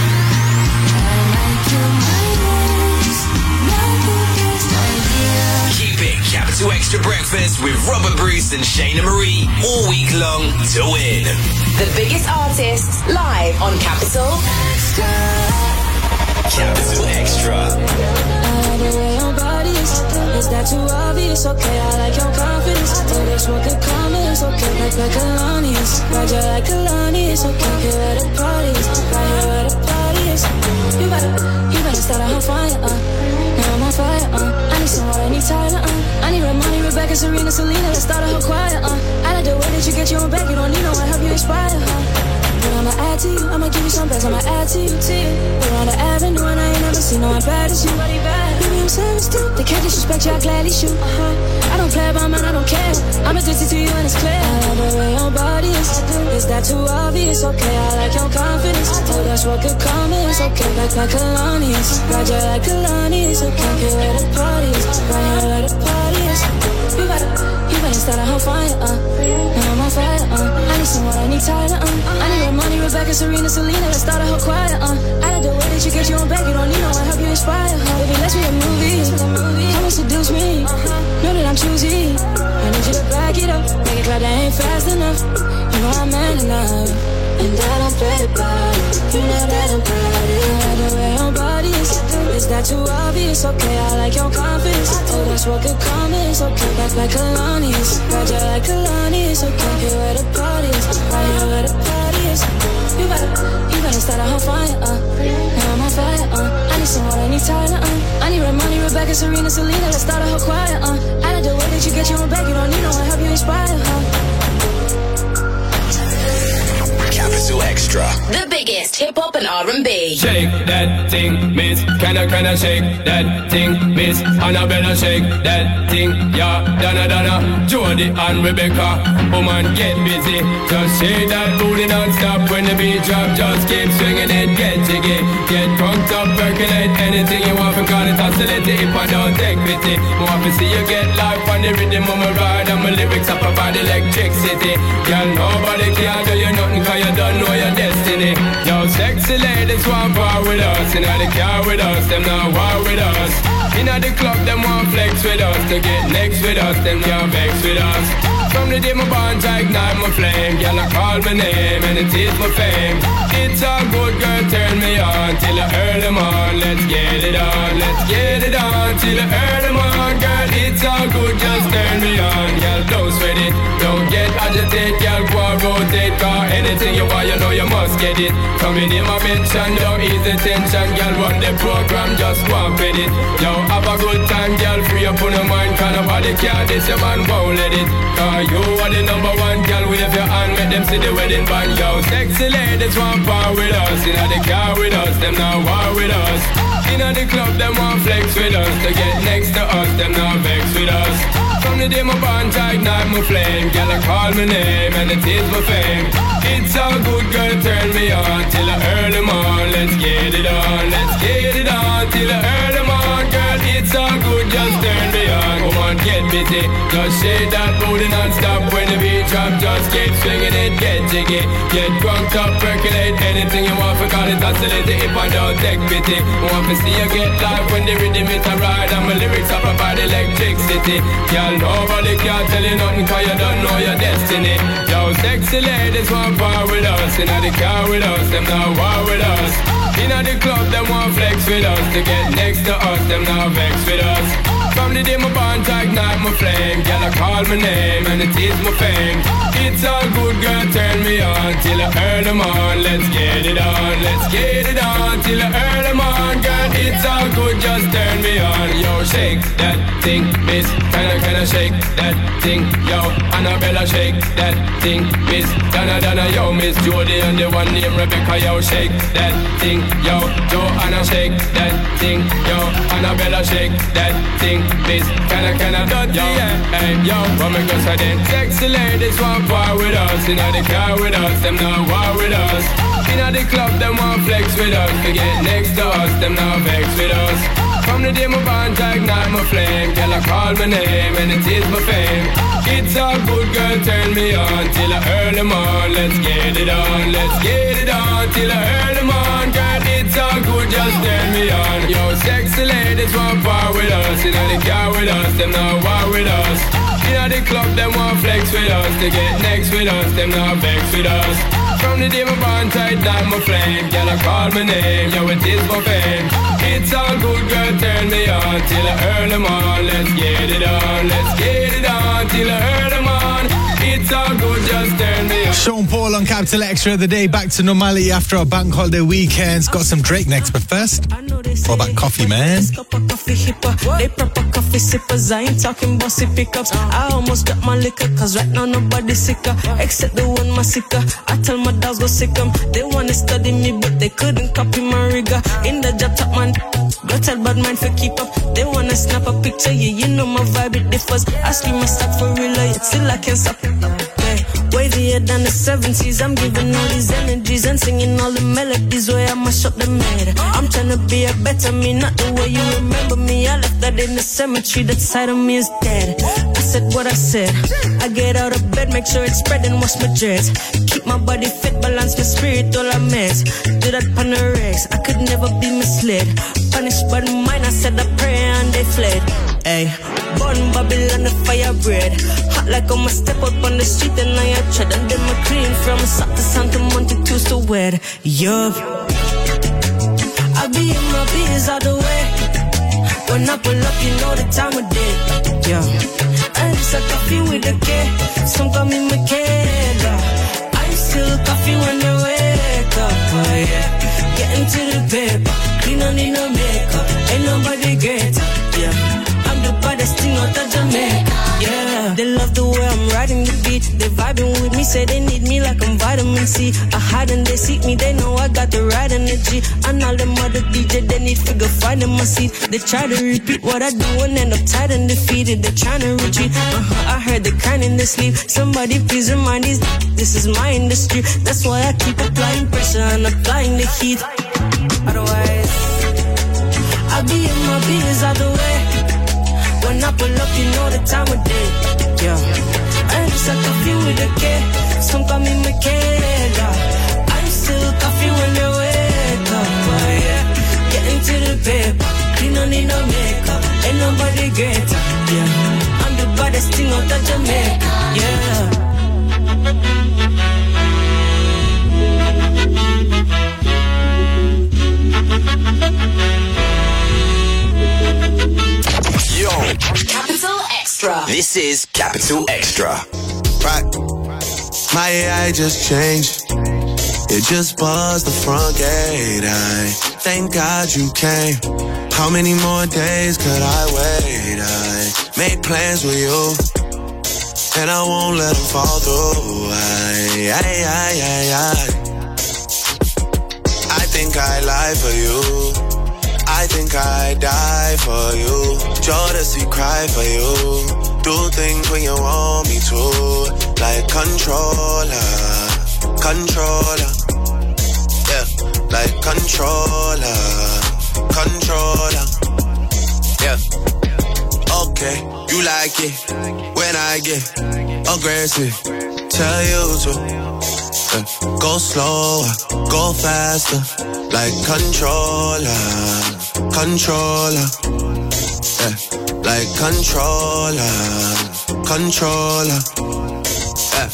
Keep it Capital Extra Breakfast with Robert Bruce and Shayna Marie all week long to win. The biggest artists live on Capital Extra. Capital Extra. I like the way your body is that too obvious? Okay, I like your confidence. Oh, this one could come in, it's okay. Like Kalani is, ride you like Kalani is okay. Here where the party is, right here where the party is. You better start a whole fire up. need Tyler, I need Ramoni, Rebecca, Serena, Selena, let's start a whole choir, I like the way that you get your own back, you don't need no one, help you inspire, But I'ma add to you, I'ma give you some best, I'ma add to you, We're on the avenue and I ain't never seen no one bad as you, Baby, I'm serious too, they can't disrespect you, I gladly shoot, I don't play about mine, I don't care, I'm addicted to you and it's clear, I love the way your body is that too obvious, okay, I like your confidence, oh that's what could come is, okay, like Kalani's, Roger like Kalani's, okay, get where the party is, right here where the party is, you better start a whole fire, now I'm on fire, I need someone, I need Tyler, I need Ramoni, Rebecca, Serena, Selena, let's start a whole choir, I like the way that you get your own back, you don't need no one, help you inspire, baby, let's make a movie, come and seduce me, know that I'm choosy, I need you to back it up, make it clear that ain't fast enough, you know I'm man enough, and I don't play about it, you know that I'm proud of it, I like the way your body is that too obvious, okay, I like your confidence, oh that's what could come is, okay, like Kalani's, Roger like Kalani's, okay, here where the party is, right here where the party is, you better start a whole fire, now I'm on fire, I need someone, I need Tyler, I need Ramoni, Rebecca, Serena, Selena, let's start a whole choir, I like the way that you get your own back, you don't need no one, help you inspire, Capital Extra. The biggest hip-hop and R&B. Shake that thing, miss. Can I shake that thing, miss? Annabella, shake that thing, yeah. Donna, Jody and Rebecca. Woman, get busy. Just shake that booty non-stop. When the beat drop, just keep swinging it. Get jiggy, get drunk up, percolate. Anything you want, call it oscillate. If I don't take pity, want to see you get life on the rhythm of my ride. And my lyrics up about electricity. Girl, nobody can do you nothing, cause you don't know your destiny. Yo, sexy ladies want war with us. Inna the car with us, them not war with us. Inna the club, them want flex with us. To get next with us, them can't vex with us. From the day my bond, I ignite my flame. Girl, I call my name and it is my fame. It's all good, girl, turn me on till I earn them on. Let's get it on, let's get it on till I earn them on. Girl, it's all good, just turn me on. Girl, don't sweat it, don't get agitated. Girl, go and rotate, cause anything you want, you know you must get it. Come in my mention, don't ease the tension. Girl, run the program, just go and fit it. Yo, have a good time, girl, free up on your mind. Cause nobody care, this your man won't let it. Cause you are the number one, girl, wave your hand, make them see the wedding band. Yo, sexy ladies want power with us. Inna the car with us, them not war with us. Inna the club, them want flex with us. To get next to us, them not vex with us. From the day my bond, I ignite my flame. Girl, I call my name and it is my fame. It's all good, girl, turn me on till I earn them on. Let's get it on, let's get it on till I earn them on. Girl, it's all good, just turn me on. Come on, get busy, just shake that booty non-stop. When the beat drop, just keep swinging it, get jiggy. Get drunk up, percolate, anything you want, for call it oscillate. If I don't take pity, want to see you get live when the rhythm is a ride. And my lyrics are provide electricity. Girl, nobody can tell you nothing, cause you don't know your destiny. Yo, sexy ladies want power with us. Inna the car with us, them not war with us. Inna the club, them want flex with us. To get next to us, them not vex with us. From the day my bond, I ignite my flame. Girl, I call my name and it is my fame. It's all good, girl, turn me on till I earn them on. Let's get it on, let's get it on till I earn them on. Girl, it's all good, just turn me on. Yo, shake that thing, miss. Can I shake that thing? Yo, Annabella, shake that thing, miss. Donna, yo, Miss Jody and the one named Rebecca. Yo, shake that thing, yo. Joanna, shake that thing, yo. Annabella, shake that thing, miss. Can I, yo, hey, yo, what me go say then? Sexy ladies want war with us. Inna the car with us, them not war with us. Inna the club, them want flex with us. To get next to us, them not vex with us. From the day my bond, I ignite my flame. Girl, I call my name and it is my fame. It's all good, girl, turn me on till I earn them on. Let's get it on, let's get it on till I earn them on. Girl, it's all good, just turn me on. Yo, sexy ladies want power with us. Inna the car with us, them not war with us. Inna the club, them want flex with us. To get next with us, them not vex with us. From the day my bond, I ignite my flame. Girl, I call my name, yo, it is my fame. It's all good, girl, turn me on till I earn them on. Let's get it on, let's get it on till I earn them on. it's all good, just turn me up. Sean Paul on Capital Extra of the day. Back to normality after a bank holiday weekend. Got some Drake next, but first, what about coffee, man? They proper coffee sippers, I ain't talking bossy pickups. I almost got my liquor, cause right now nobody's sicker, except the one my sicker. I tell my dogs go sick 'em. They wanna study me, but they couldn't copy my rigor. In the job top man, go tell bad mind for keep up. They wanna snap a picture, yeah, you know my vibe, it differs. I scream my stop for real, yet still I can't stop. Hey, wavier than the 70s, I'm giving all these energies and singing all the melodies where I mash up the mad. I'm trying to be a better me, not the way you remember me. I left that in the cemetery, that side of me is dead. I said what I said, I get out of bed, make sure it's spread and wash my dreads. Keep my body fit, balance my spirit, all I mess. Do that on the regs, I could never be misled. Punished by the mind, I said a prayer and they fled. Ay, born Babylon the fire bread. Hot like I'ma step up on the street and I tread. And then my clean from south to Santa Monte to so wed. Yup, I be in my biz all the way. When I pull up, you know the time of day. Yeah, and it's a coffee with a K. Some call me Michaela. I still coffee when I wake up. Oh yeah, getting to the paper. Clean, don't need no makeup. Ain't nobody greater. Yeah, I'm the baddest thing out of Jamaica. Yeah, they love the way I'm riding the beat. They vibing with me, say they need me like I'm vitamin C. I hide and they seek me, they know I got the right energy. And all them other DJ, they need figure find in my seat. They try to repeat what I do and end up tired and defeated. They're trying to retreat. I heard they crying in their sleep. Somebody please remind these, this is my industry. That's why I keep applying pressure and applying the heat. Otherwise, I'll be in my biz all the way. When I pull up, you know the time of day. Yeah, I'm just a coffee with a K. Some call me Michaela. I'm still coffee when they wake up. Oh yeah, getting to the paper. Clean, don't need no makeup. Ain't nobody greater. Yeah, I'm the baddest thing out of Jamaica. Yeah. Yo, Capital Extra. This is Capital Extra. Right. My AI just changed. It just buzzed the front gate. I thank God you came. How many more days could I wait? I made plans with you, and I won't let them fall through. I think I lie for you. I think I die for you. Jodeci cry for you. Do things when you want me to. Like controller. Controller. Yeah. Like controller. Controller. Yeah. Okay. You like it when I get aggressive. Tell you to. Go slower. Go faster. Like controller. Controller, yeah, like controller, controller, yeah.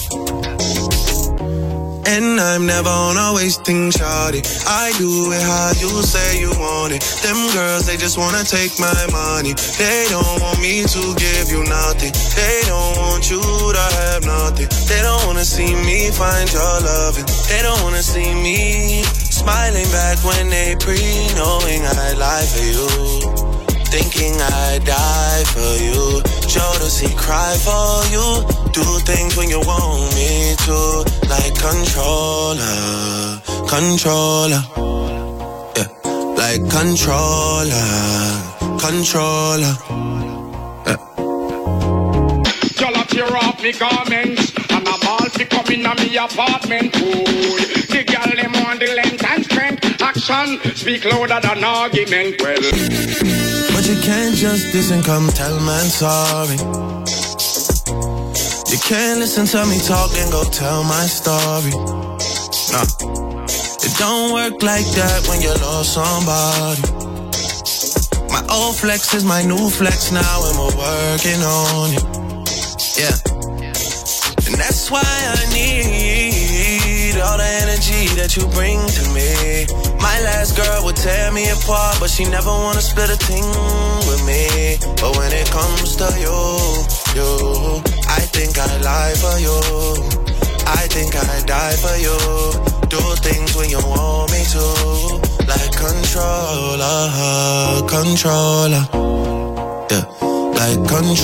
And I'm never on a wasting shawty. I do it how you say you want it. Them girls, they just wanna take my money. They don't want me to give you nothing. They don't want you to have nothing. They don't wanna see me find your loving. They don't wanna see me smiling back when they knowing I lie for you, thinking I die for you. Jodeci cry for you. Do things when you want me to. Like controller, controller, yeah. Like controller, controller, yeah. Y'all tear off me garments and a ball fi come in a me apartment. Ooh, the girl them on the length and strength. Action speak louder than argument. Well, but you can't just diss and come tell man sorry. You can't listen to me talk and go tell my story. Nah, it don't work like that when you lost somebody. My old flex is my new flex now and we're working on it. Yeah. And that's why I need need all the energy that you bring to me. My last girl would tear me apart, but she never wanna split a thing with me. But when it comes to you, I think I lie for you. I think I die for you. Do things when you want me to. Like controller. Yeah, like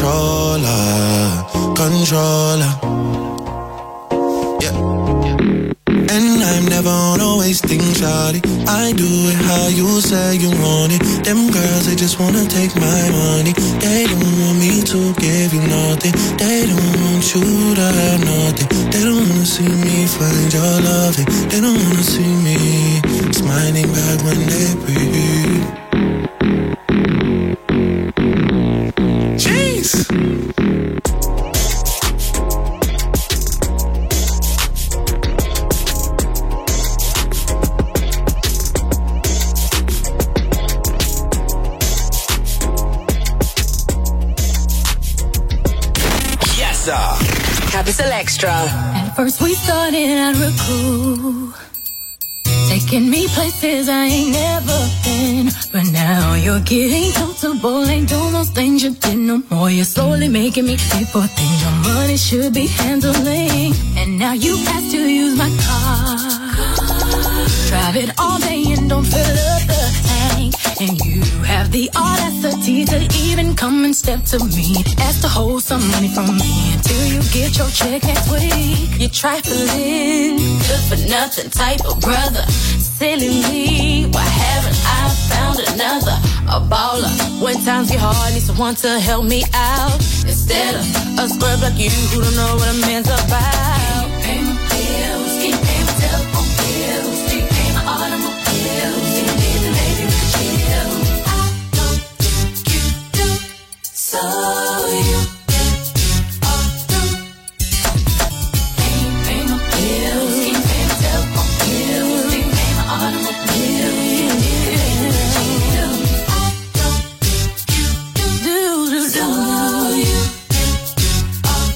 controller. Yeah. And I'm never on a wasting, shawty. I do it how you say you want it. Them girls, they just wanna take my money. They don't want me to give you nothing. They don't want you to have nothing. They don't wanna see me find your loving. They don't wanna see me smiling back when they breathe. Jeez. Capital Extra. At first we started out real cool, taking me places I ain't never been. But now you're getting comfortable, ain't doing those things you did no more. You're slowly making me pay for things your money should be handling. And now you ask to use my car, drive it all day and don't fill up the tank. And you have the audacity to even come and step to me, ask to hold some money from me until you get your check next week. You're trifling, good for nothing type of brother. Silly me, why haven't I found another? A baller, when times get hard, need someone to help me out. Instead of a scrub like you who don't know what a man's about. Can't pay my bills, can't pay my telephone bills, can't pay my automobiles, can't pay the lady with chill. I don't think you do, so you are through. Can't pay my bills, can't pay my telephone bills, can't pay my automobiles, can't pay the lady with chill. I don't think you do, so you are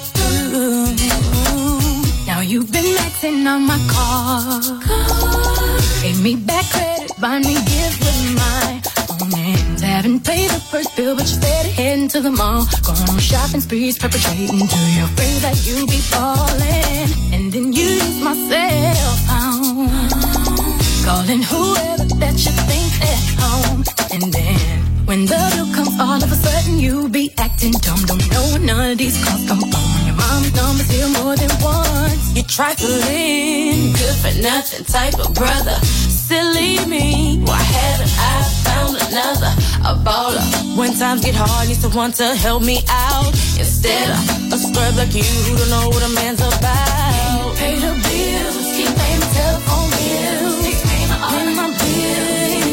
through. Now you've been maxing on my car, gave me back credit, buy me gifts with my own hands. Haven't paid the first bill, but you're steady heading to the mall. Going on shopping sprees, perpetrating to your friends that you be falling. And then you use my cell phone, calling whoever that you think's at home. And then when the bill comes, all of a sudden you be acting dumb. Don't know where none of these calls come from. Your mom's number's here more than once. You're trifling, good for nothing type of brother. Silly me, why haven't I found another? A baller, when times get hard, need someone to help me out. Instead of a scrub like you who don't know what a man's about. Can't pay the bills, can't pay my telephone bills, can't pay my bills.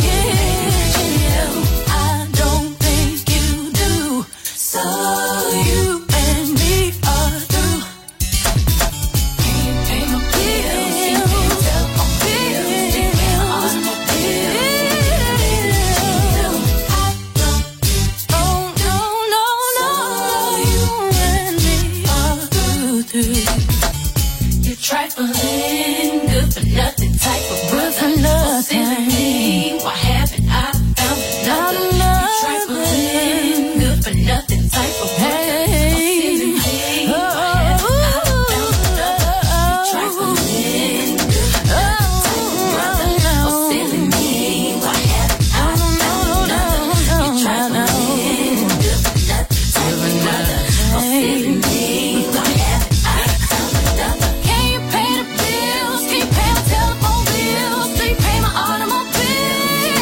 I don't think you do, so you and me are through. Can't pay my bills, can't pay my telephone bills, can't pay my automobiles. Oh no, you and me are through. You're trifling, good for nothing type of brother. Silly me, why haven't I found another? You're trifling, good for nothing type of brother. Silly me, why haven't I found another? You're trifling, good for nothing type of brother. Silly me, why haven't I found another? You're trifling, good for nothing type of brother. Silly me, why haven't I found another? Can you pay the bills? Can you pay my telephone bills? Do you pay my automobile?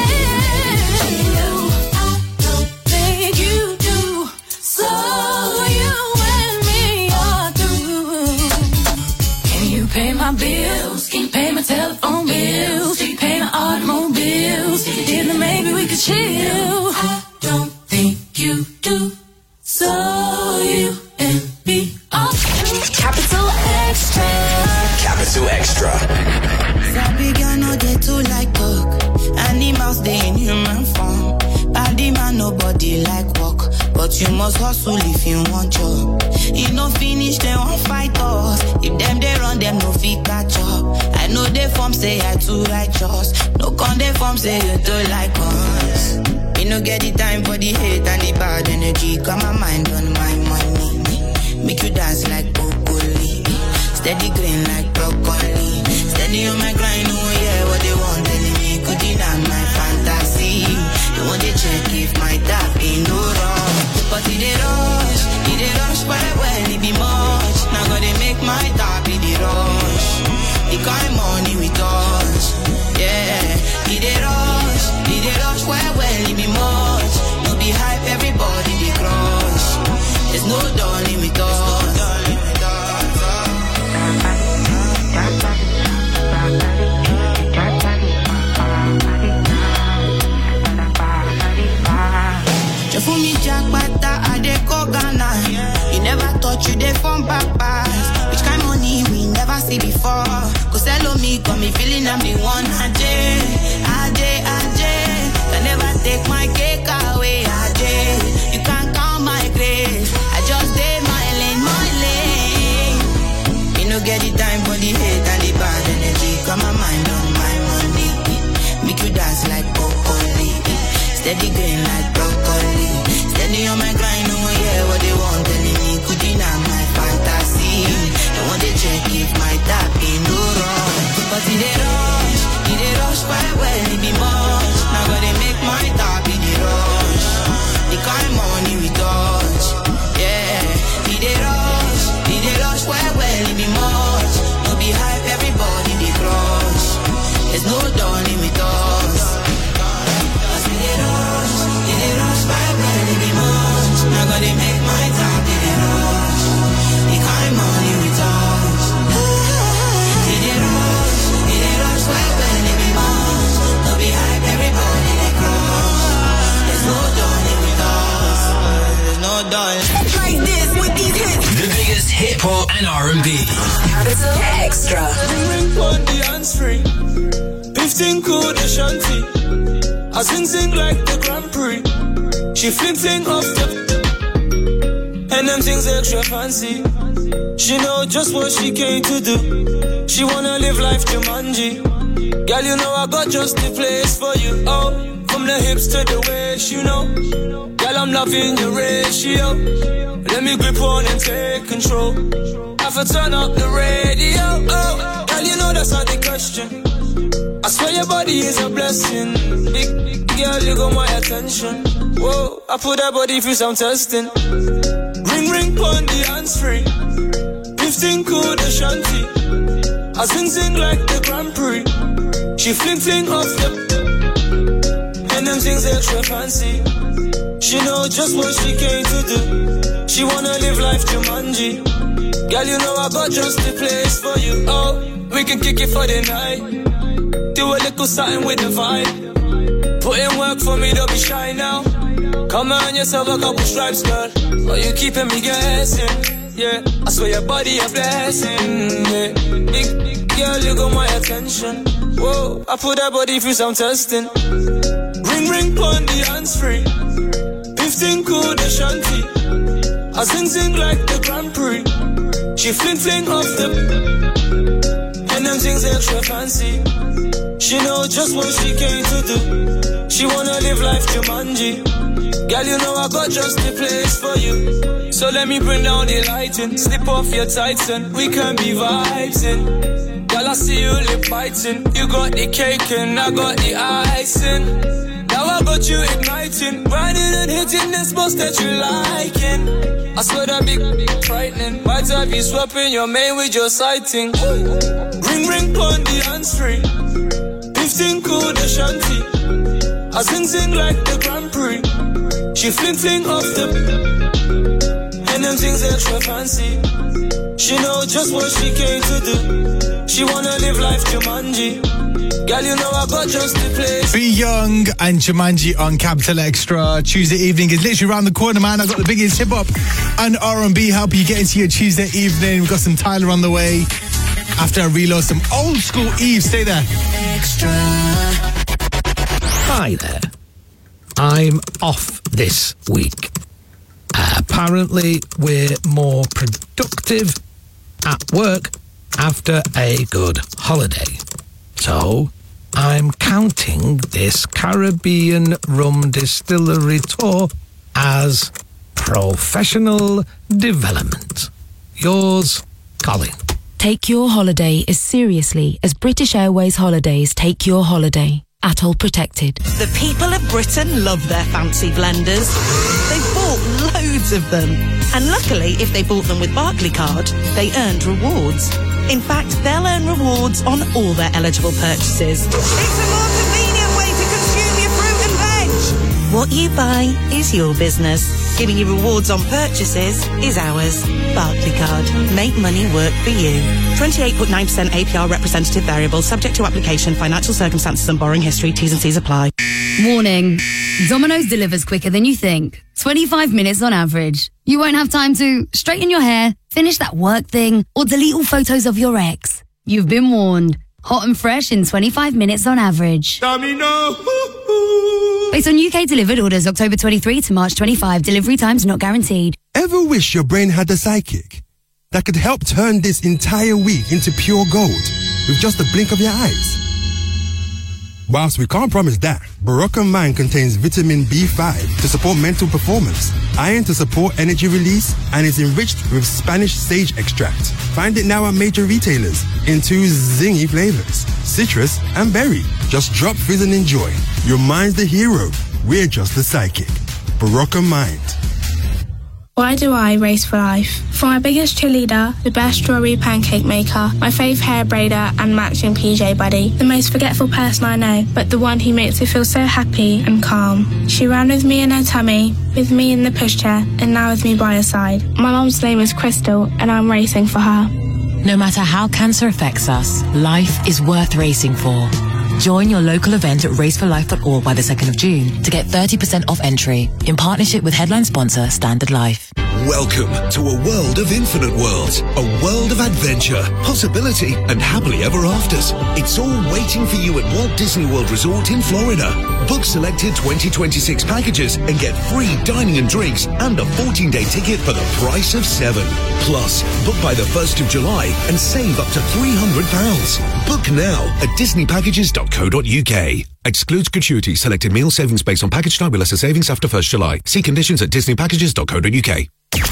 I don't think you do, so you and me are through. Can you pay my bills? Can you pay my telephone bills? Can you pay my automobiles? If you did, then maybe we could chill. I don't think you do, so you and me are through. Capital Extra. Capital Extra. Sabi girl no dey too like talk. Animals dey in human form. Body man nobody like walk, but But you must hustle if you want job. You no finish, they won't fight us. If them they run, them no fit catch up. I know they form say I too righteous. No con they form say you too like us. Me no get the time for the hate and the bad energy. Got my mind on my money. Make you dance like broccoli. Steady green like broccoli. Steady on my grind, oh yeah, what they want telling me. Could deny my fantasy. They want to check if my tap ain't no wrong. But it rush, but when it be much. Now gotta make my tap in the rush. The kind money we touch, yeah. It rush, when it be much. No be hype, everybody be crush. There's no darling with us. For me, Jack Bata, I dey go Ghana. You never thought you dey from papas. Which kind money we never see before. Cause hello me, got me feeling I'm the one. Ajay. Can never take my cake away, Ajay. You can't count my grace. I just did my lane. You no get the time for the hate and the bad energy. Got my mind on my money. Make you dance like broccoli. Steady green like broccoli. Steady on my grind, oh yeah, what they want telling me. Could deny my fantasy. They want to check if my tap ain't no wrong. But it rush, but when it be much. Now gotta make my tap in the rush. The kind money we touch, yeah. It rush, but when it be much. No be hype, everybody be crush. There's no darling with us. Now gotta make my time in the rush. The kind money we touch. Did it rush, when it be much. No be hype, everybody they crush. There's no darling with us. There's no darling. Like this with these hits. The biggest hip hop and R&B. Capital Extra. Ring on the hands free. 15 cool the shanty. I sing like the Grand Prix. She flinting off the and them things extra fancy. She know just what she came to do. She wanna live life Jumanji. Girl, you know I got just the place for you. Oh, from the hips to the waist, you know. Girl, I'm loving your ratio. Let me grip on and take control. Have to turn up the radio. Oh, girl, you know that's not the question. I swear your body is a blessing. Big girl, you got my attention. Whoa, I put that body through some testing. Ring on the hands free. 15 cool the shanty. I sing like the Grand Prix. She fling off the and them things extra fancy. She know just what she came to do. She wanna live life Jumanji. Girl, you know I got just the place for you. Oh, we can kick it for the night. Do a little something with the vibe. Put in work for me, don't be shy now. Come on yourself a couple stripes, girl. Oh, you keeping me guessing. Yeah, I swear your body a blessing. Yeah, big girl, you got my attention. Whoa, I put that body through some testing. Ring on the hands free. 15 cool the shanty. I sing like the Grand Prix. She fling off the and them things extra fancy. She know just what she came to do. She wanna live life Jumanji. Girl, you know I got just the place for you. So let me bring down the lighting. Slip off your tights and we can be vibing. Girl, I see you lip biting. You got the cake and I got the icing. Now I got you igniting. Riding and hitting the spots that you liking. I swear that big frightening. Might have you swapping your main with your sighting. Ring on the hands free. 15 cool the shanty. I sing like the Grand Prix. She fling off the and them things extra fancy. She know just what she came to do. She wanna live life Jumanji. Girl, you know I got just the place. Be Young and Jumanji on Capital Extra. Tuesday evening is literally around the corner, man. I've got the biggest hip hop and R&B help you get into your Tuesday evening. We've got some Tyler on the way. After I reload some old school Eve. Stay there. Extra. Hi there. I'm off this week. Apparently, we're more productive at work after a good holiday. So, I'm counting this Caribbean rum distillery tour as professional development. Yours, Colin. Take your holiday as seriously as British Airways Holidays take your holiday. Atoll protected. The people of Britain love their fancy blenders. They've bought loads of them. And luckily, if they bought them with Barclaycard, they earned rewards. In fact, they'll earn rewards on all their eligible purchases. It's a more convenient way to consume your fruit and veg. What you buy is your business. Giving you rewards on purchases is ours. Barclaycard. Make money work for you. 28.9% APR representative variable, subject to application, financial circumstances and borrowing history. T's and C's apply. Warning. Domino's delivers quicker than you think. 25 minutes on average. You won't have time to straighten your hair, finish that work thing, or delete all photos of your ex. You've been warned. Hot and fresh in 25 minutes on average. Domino. Based on UK delivered orders October 23 to March 25. Delivery times not guaranteed. Ever wish your brain had a sidekick that could help turn this entire week into pure gold with just a blink of your eyes? Whilst we can't promise that, Barocca Mind contains vitamin B5 to support mental performance, iron to support energy release, and is enriched with Spanish sage extract. Find it now at major retailers in 2 zingy flavors, citrus and berry. Just drop fizz and enjoy. Your mind's the hero. We're just the sidekick. Barocca Mind. Why do I race for life? For my biggest cheerleader, the best strawberry pancake maker, my fave hair braider and matching PJ buddy, the most forgetful person I know, but the one who makes me feel so happy and calm. She ran with me in her tummy, with me in the pushchair, and now with me by her side. My mum's name is Crystal, and I'm racing for her. No matter how cancer affects us, life is worth racing for. Join your local event at raceforlife.org by the 2nd of June to get 30% off entry in partnership with headline sponsor Standard Life. Welcome to a world of infinite worlds, a world of adventure, possibility, and happily ever afters. It's all waiting for you at Walt Disney World Resort in Florida. Book selected 2026 packages and get free dining and drinks and a 14-day ticket for the price of 7. Plus, book by the 1st of July and save up to £300. Book now at disneypackages.co.uk. Excludes gratuity. Selected meal savings based on package type with lesser savings after 1st July. See conditions at disneypackages.co.uk.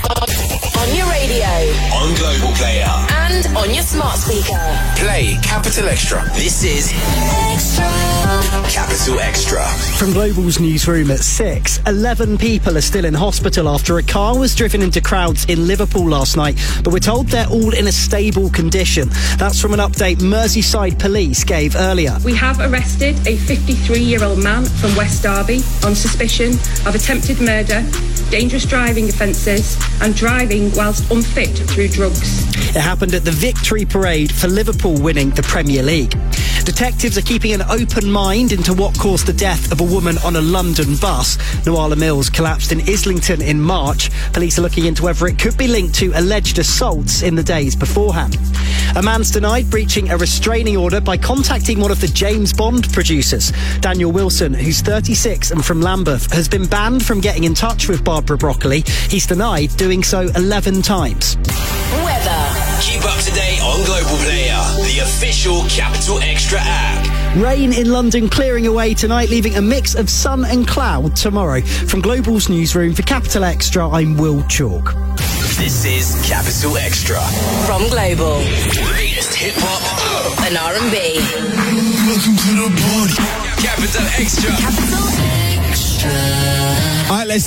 On your radio, on Global Player, and on your smart speaker. Play Capital Extra. This is Extra. Capital Extra. From Global's newsroom at 6, 11 people are still in hospital after a car was driven into crowds in Liverpool last night, but we're told they're all in a stable condition. That's from an update Merseyside police gave earlier. We have arrested a 53-year-old man from West Derby on suspicion of attempted murder, dangerous driving offences and driving whilst unfit through drugs. It happened at the victory parade for Liverpool winning the Premier League. Detectives are keeping an open mind into what caused the death of a woman on a London bus. Nuala Mills collapsed in Islington in March. Police are looking into whether it could be linked to alleged assaults in the days beforehand. A man's denied breaching a restraining order by contacting one of the James Bond producers. Daniel Wilson, who's 36 and from Lambeth, has been banned from getting in touch with Barbara Broccoli. He's denied doing so 11 times. Weather. Keep up to date on Global Player, the official Capital Extra app. Rain in London clearing away tonight, leaving a mix of sun and cloud tomorrow. From Global's newsroom for Capital Extra, I'm Will Chalk. This is Capital Extra. From Global. Latest hip-hop and R&B. Welcome to the party. Capital Extra. Capital Extra. All right, let's